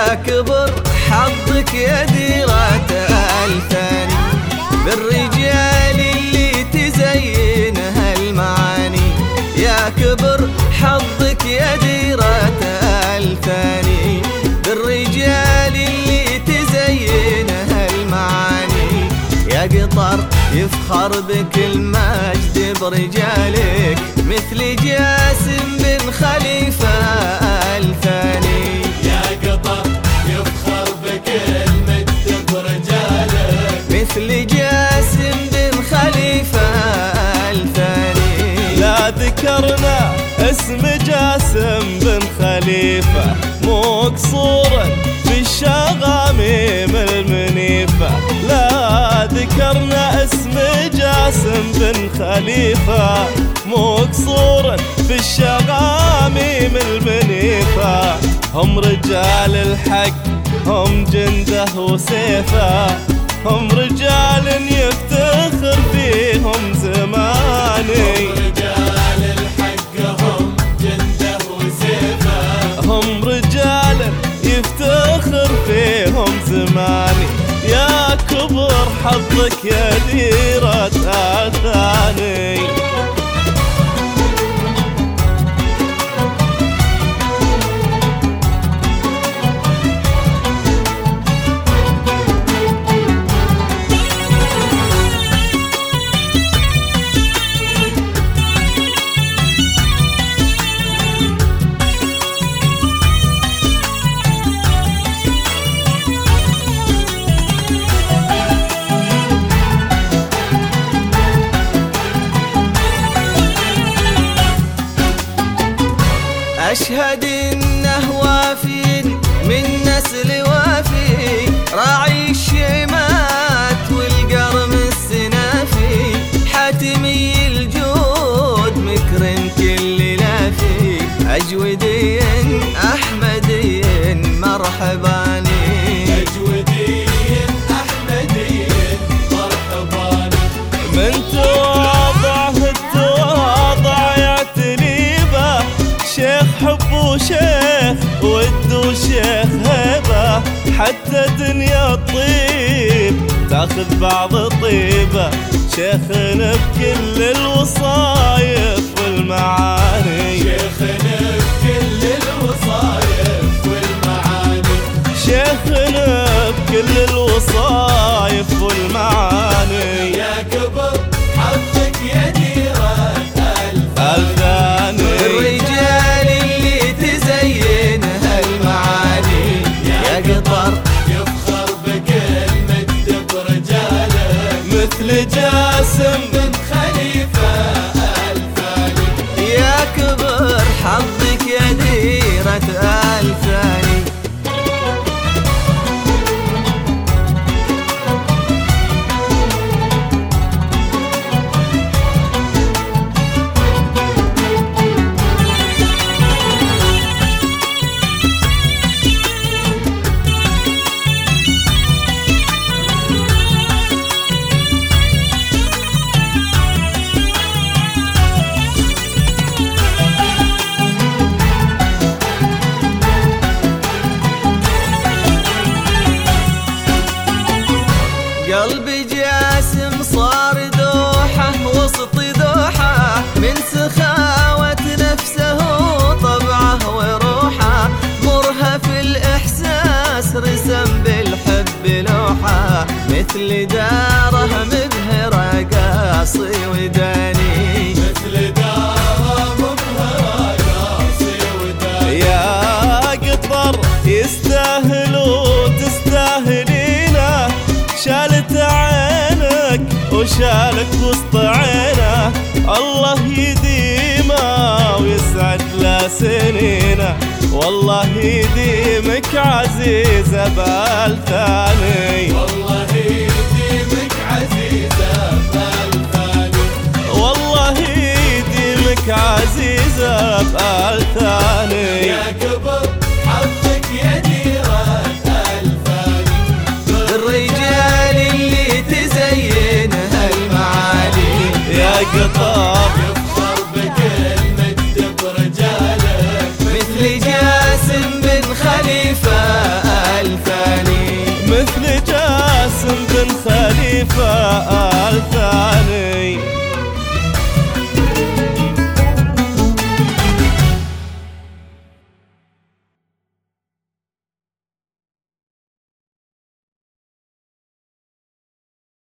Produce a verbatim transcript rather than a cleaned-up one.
يا كبر حظك يا ديرة الثاني بالرجال اللي تزينها المعاني. يا كبر حظك يا ديرة الثاني بالرجال اللي تزينها المعاني. يا قطر يفخر بك المجد برجالك مثل جاسم بن خليفة الثاني. يا قطر يفخر بك المجد برجالك مثل جاسم بن خليفة الثاني. لا ذكرنا اسم جاسم بن خليفة مقصورا في الشغاميم المنيفة. لا ذكرنا اسم جاسم بن خليفة مقصورا في الشغاميم المنيفة. هم رجال الحق هم جنده وسيفه، هم رجال يفتخر فيهم زماني. رجال الحق هم جنده وسيفه، هم رجال يفتخر فيهم زماني. يا كبر حظك يا ديرة الثاني. أشهد إنه وافي من نسل وافي راعي الشيمات والقرم السنافي. حاتمي الجود مكرم كل لافي أجودي أحمدي مرحباني. أجودي أحمدي مرحباني. من تواضعه التواضع يعتني به، شيخ حب وشيخ ود وشيخ هيبة. حتى دنيا الطيب تاخذ بعض طيبة، شيخنا بكل الوصايف والمعاني. شيخنا بكل الوصايف والمعاني. شيخنا بكل الوصايف والمعاني. يا كبر حظك يا ديرة الثاني. الرجال اللي تزينها المعاني. يا قطر يفخر بك المجد برجالك مثل جاسم بن خليفة الثاني. يا كبر حظك يا ديرة الثاني. قلبي جاسم صار دوحة وسط دوحة من سخاوة نفسه طبعه وروحه. مرهف الإحساس رسم بالحب لوحة مثل داره مبهرة قاصي وداني. مثل داره مبهرة قاصي وداني. يا قطر يستاهل وتستاهلينه، شالت عينك وشالك وسط عينه. الله يديمه ويسعد له سنينه، والله يديمك عزيزة بالثاني. والله يديمك عزيزة بالثاني. والله يديمك عزيزة بالثاني. يا كبر حظك يا ديرة الثاني بالرجال اللي تزينها المعاني. يا قطر يفخر بك المجد برجالك مثل جاسم بن خليفة بآل ثانية.